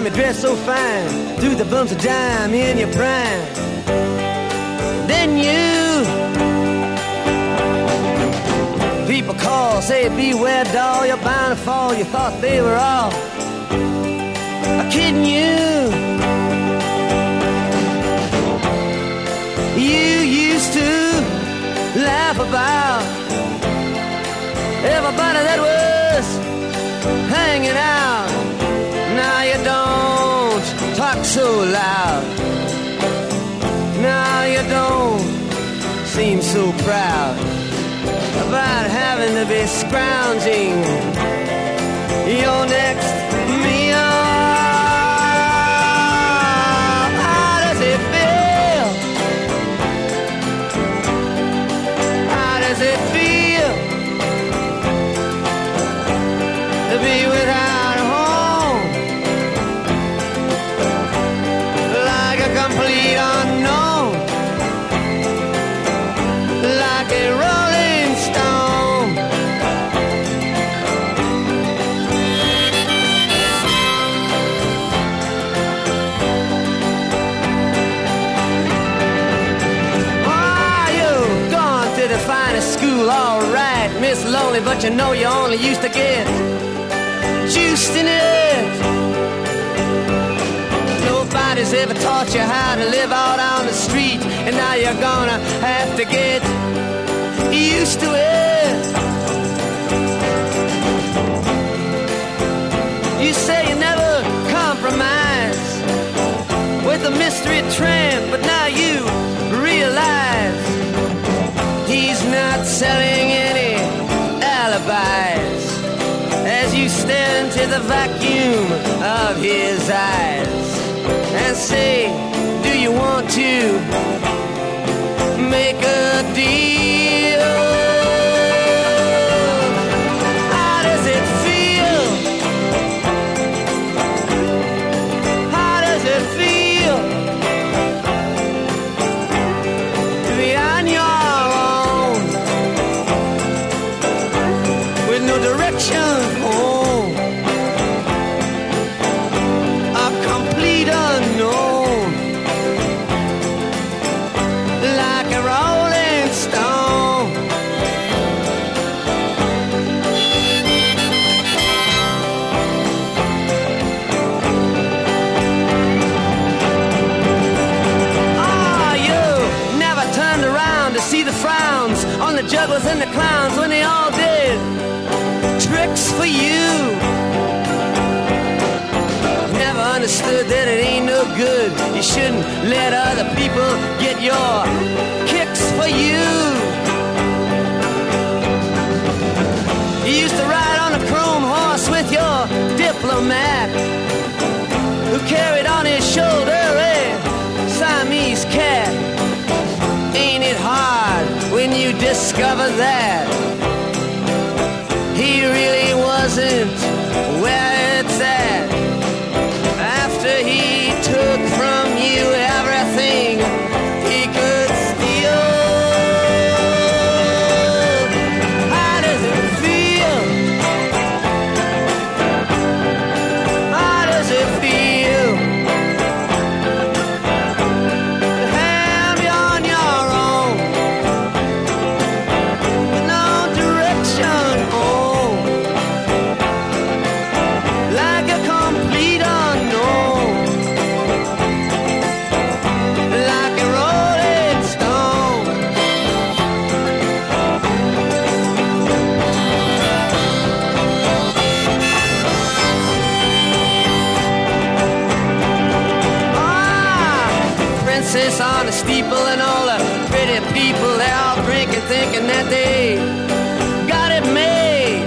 time you dress so fine, through the bumps of dime in your prime. Then people call, say beware doll, you're bound to fall. You thought they were all kidding you. You used to laugh about everybody that was hanging out. Now you don't talk so loud. Now you don't seem so proud about having to be scrounging your next meal. How does it feel? How does it feel to be without a home? Like a complete unknown, like a rolling stone. Oh, you've gone to the finest school, all right, Miss Lonely, but you know you only used to get juiced in it. Nobody's ever taught you how to live out on the street, and now you're gonna have to get used to it. You say you never compromise with a mystery tramp, but now you realize he's not selling any alibis as you stare into the vacuum of his eyes and say, do you want to make a deal? How does it feel? How does it feel to be on your own with no direction home? A complete unknown, like a rolling stone. Oh, you never turned around to see the frowns on the jugglers and the clowns when they all did tricks for you. Never understood that it ain't no good. You shouldn't let other people get your kicks for you. You used to ride on a chrome horse with your diplomat, who carried on his shoulder a Siamese cat. Ain't it hard when you discover that he really wasn't where it's at? After he took from you everything he could steal. How does it feel? How does it feel to have you on your own with no direction home? Like a complete unknown, like a rolling stone. Ah, princess on the steeple and all the pretty people, they're all drinking, thinking that they got it made,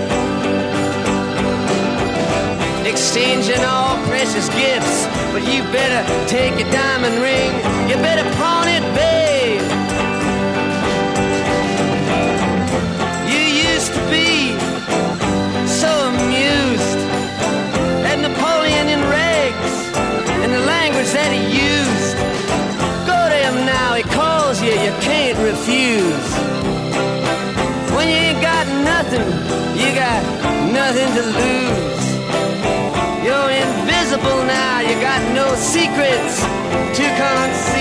exchanging all precious gifts. But you better take your diamond ring, you better pawn it, babe. You used to be so amused at Napoleon in rags and the language that he used. Go to him now, he calls you, you can't refuse. When you ain't got nothing, you got nothing to lose. You're invisible now, you secrets to conceal.